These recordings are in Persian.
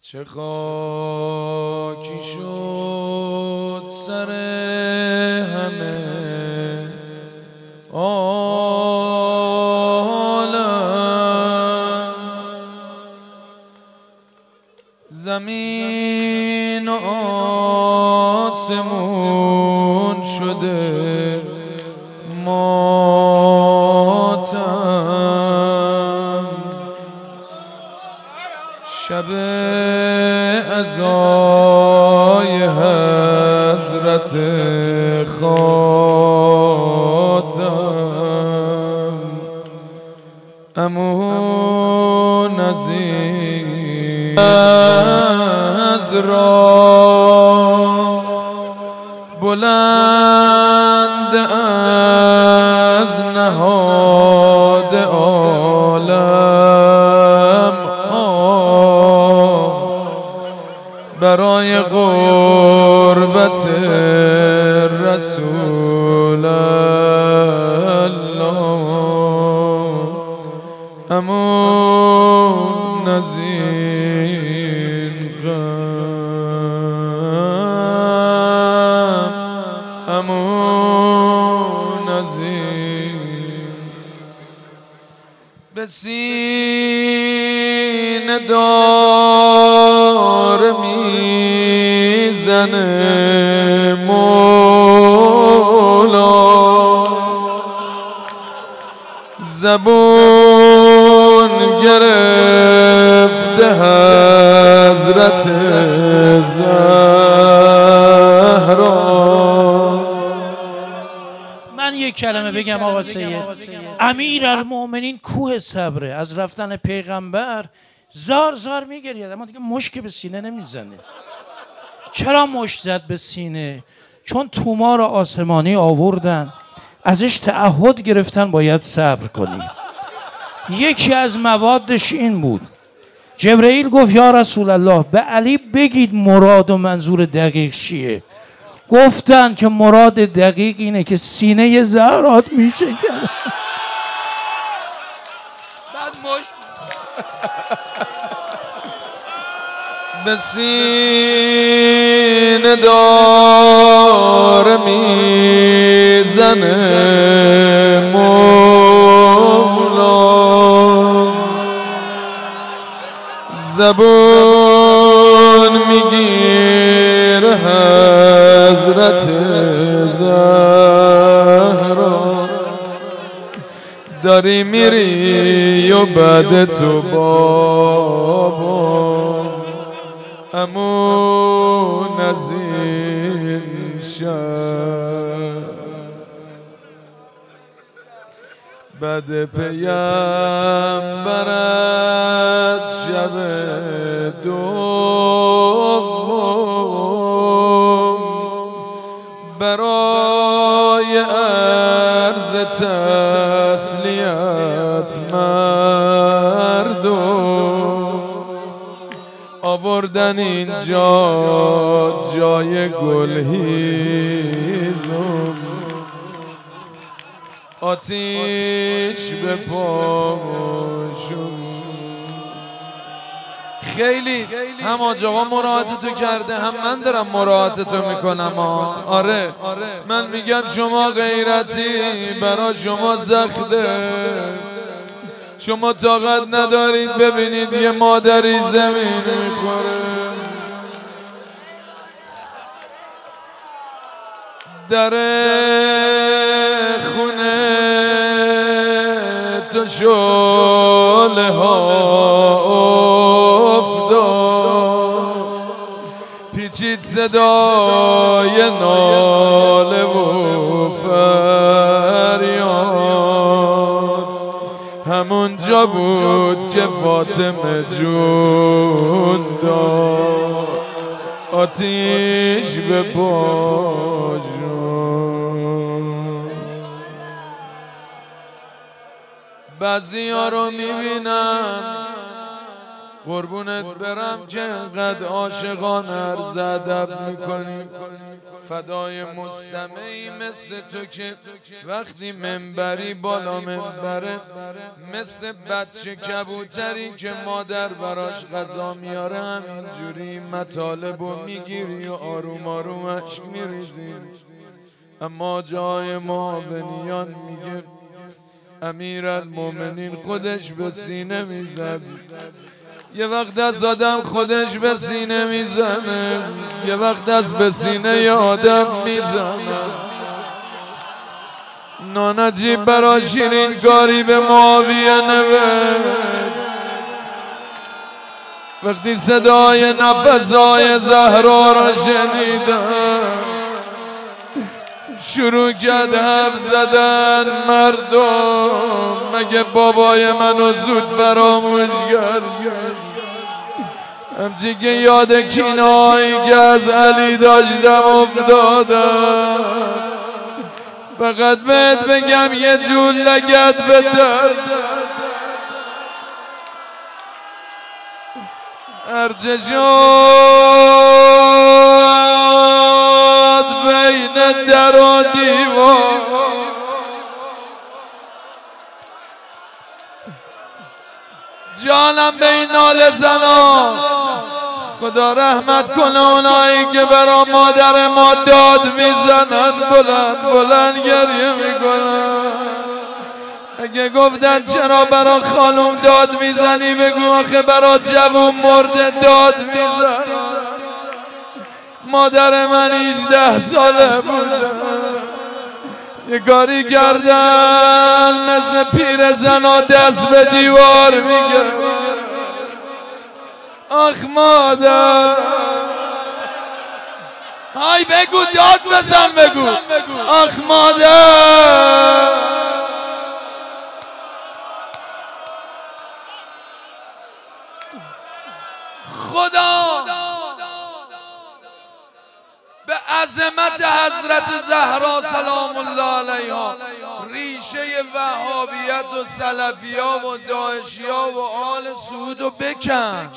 چه خاکی شد سر همه عالم، زمین و آسمون شده ماتم، شب عزای حضرت خاتم، عمو نذیر از را بلند از نهاد عالم برای قربت رسول الله، عمو نذیر غم، عمو نذیر به سینه دار میزنه مولا، زبون گرفته حضرت زهرا. من یک کلمه بگم آقا سید، امیرالمومنین کوه صبره، از رفتن پیغمبر زار زار میگرید اما دیگه مشک به سینه نمیزنه. چرا مشک زد به سینه؟ چون تومار آسمانی آوردن، ازش تعهد گرفتن باید صبر کنی. یکی از موادش این بود، جبرئیل گفت یا رسول الله به علی بگید مراد و منظور دقیق چیه. گفتن که مراد دقیق اینه که سینه زهرات میشه کرد. بعد به سینه دار میزنه مولا، زبون میگیره حضرت زهرا، داری میری و بعد تو بابا، عمو نذیر شد بعد پیامبر از شب دوم برای عرض تسلیت مردم آوردن اینجا جای گلهیزم، آتیش به پاشون. خیلی هم آج آقا مراعاتتو کرده، هم من دارم مراعاتتو میکنم. آره من میگم شما غیرتی، برا شما زخده، شما طاقت ندارید ببینید یه مادری زمین میخوره. در خونه تو شعله ها افتاد، پیچید صدای ناله و فریاد، همونجا بود که فاطمه جون داد آتیش به پاشون. بعضی ها رو میبینم قربونت برم که انقدر عاشقان عرض ادب میکنیم. فدای مستمعی مثل تو که وقتی منبری بالا منبره، مثل بچه کبوتری که مادر براش غذا میاره همینجوری مطالبو میگیری و آروم آروم اشک میریزی. اما جای معاونیان میگه امیرالمومنین خودش به سینه میزد. یه وقت از آدم خودش به سینه میزنه، یه وقت از به سینه ی آدم میزنه. نانجیب برا شیرین کاری به معاویه نوشت. وقتی صدای نفسای زهرا را شنیدم، شروع کرد حرف زدن مردم. مگه بابای منو زود فراموش کرد؟ همچی که یاد کینه‌هایی که از علی داشتم افتادم. فقط بهت بگم یه جور لگد بده، هرچه شد بین در و دیوار. جانم به این ناله زنا، خدا رحمت کنه اونایی که برا مادر ما داد میزنن، بلند بلند گریه میکنن. اگه گفتن چرا برا خانم داد میزنی، بگو آخه برا جوون مرده داد میزن. مادر من 18 ساله بوده، یه کاری کردن مثل پیر زنا دست به دیوار میگه آخ مادر. های بگو داد بزن، بگو آخ مادر. خدا به عظمت حضرت زهرا سلام الله علیها ریشه وهابیت و سلفیا و داعشیا و آل سعود رو بکن.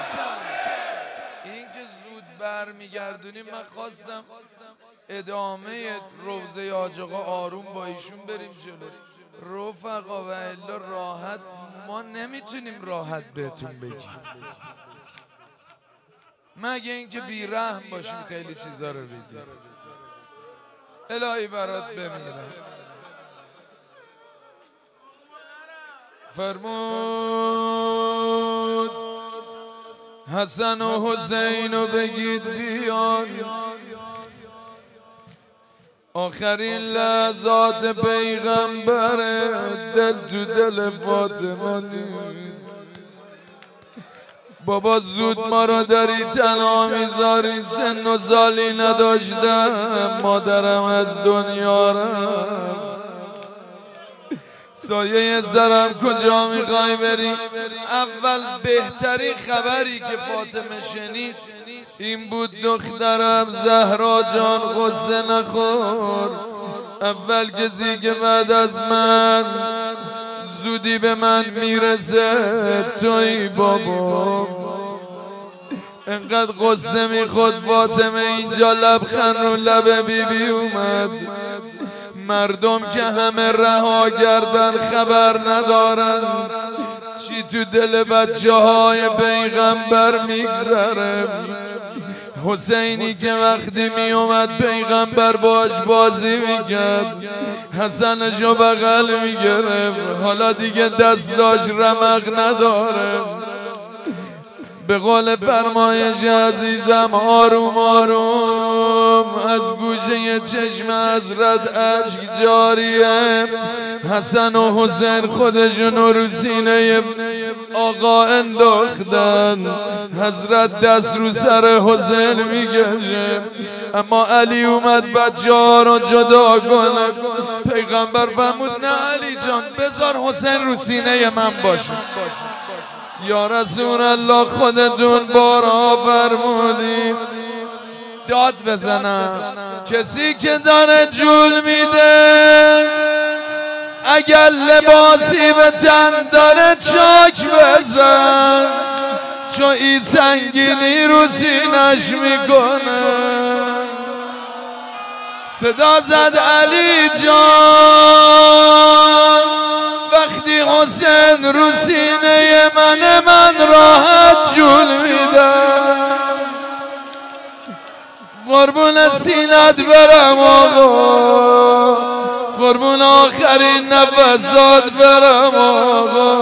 این که زود برمیگردونیم، من خواستم ادامه روضه حاج آقا آروم با ایشون بریم جلو. رفقا و الا راحت ما نمیتونیم راحت بهتون بگیم، مگه اینکه بیرحم باشیم خیلی چیزا رو بگیم. الهی برات بمیرم. فرمود حسن و حسین رو بگید بیان، آخرین لحظات پیغمبر دل تو دل فاطمه نیست. بابا زود ما رو داری تنها میذاری، سن و سالی نداشتم، مادرم از دنیا رفت. سایه زرم کجا میخوای بری؟ اول بهترین خبری که فاطمه شنید این بود دخترم زهرا جان غصه نخور. اول کسی که بعد از من زودی به من میرسه توی بابا. انقدر غصه میخورد فاطمه اینجا لبخند رو لب بیبی اومد. مردم که همه رها کردن خبر ندارن چی تو دل بچه های پیغمبر میگذره. حسینی که وقتی می اومد پیغمبر باش بازی میکرد، حسنشو بغل میگرفت، حالا دیگه دستاش رمق نداره. به قول فرمایش عزیزم آروم آروم از گوشه چشم حضرت اشک جاریه. حسن و حسین خودشون رو سینه آقا انداختن، حضرت دست رو سر حسین میکشه، اما علی اومد بچه ها رو جدا کنه. پیغمبر فرمود نه علی جان بذار حسین رو سینه من باشه. یا رسول الله خودتون بارها فرمودید داد بزنم. کسی که داره جول میده اگر لباسی به تن داره چاک بزن. چو ای سنگینی رو سینش میکنه. صدا زد علی جان وقتی حسین رو سینه من راحت جول میدم. قربون سینت برم آقا، قربون آخرین نفسات برم آقا.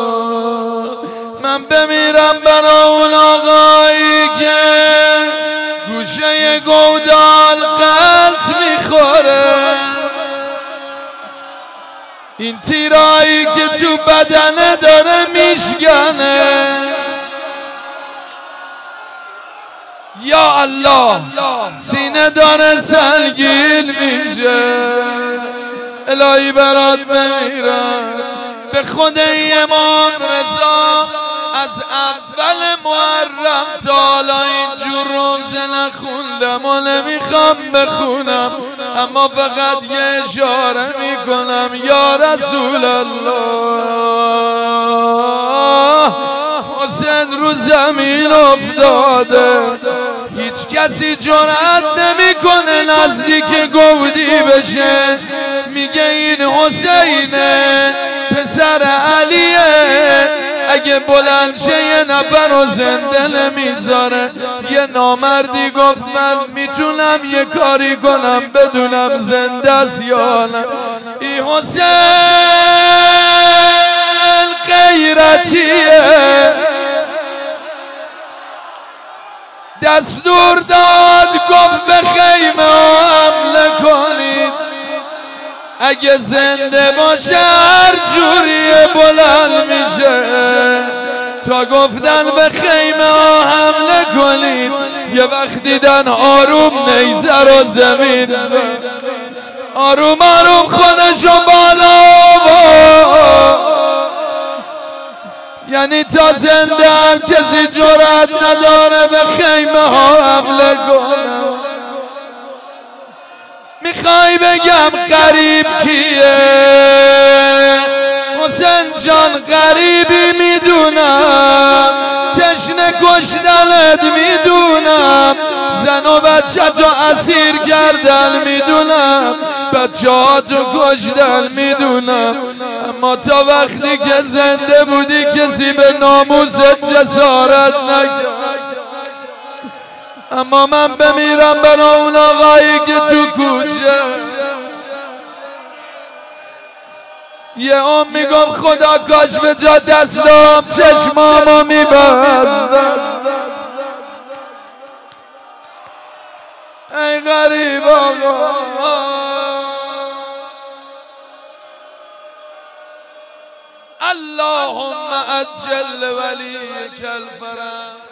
من بمیرم برا اون آقایی که گوشه گودال قلط میخوره. این تیرایی که تو بدنه داره میشکنه. یا الله سینه داره سنگین میشه. الهی برات بمیرم. به خود امام رضا از اول محرم تا حالا اینجور روزه نخوندم و نمیخوام بخونم، اما فقط یه اشاره میکنم. یا رسول الله حسین رو زمین افتاده، هیچ کسی جرأت نمیکنه نزدیک گودی بشه. میگه این حسینه پسر علیه، اگه بلند شه یه نفر رو زنده نمیذاره. یه نامردی گفت من میتونم یه کاری کنم بدونم زنده است یا نه. این حسین غیرتیه، دستور داد گفت به خیمه حمله کنید، اگه زنده باشه هر جوریه بلند میشه. تا گفتن به خیمه ها حمله کنید یه وقت دیدن آروم نیزه رو زمین زد، آروم آروم خودشو بالا یعنی تا زنده هم کسی جرأت نداره به خیمه ها حمله کنه. میخوای بگم غریب کیه؟ حسین جان غریبی میدونم، تشنه کشتنت میدونم، زن و بچه تو اسیر کردن میدونم، بچه ها تو کشتن میدونم، اما تا وقتی که زنده بودی کسی به ناموست جسارت نکرد. اما من بمیرم برا اون آقایی که تو کوچه یه عمر میگم خدا کاش به جا دستام چشمامو میبستم. ای غریب آقا اللهم عجل ولیک الفرج.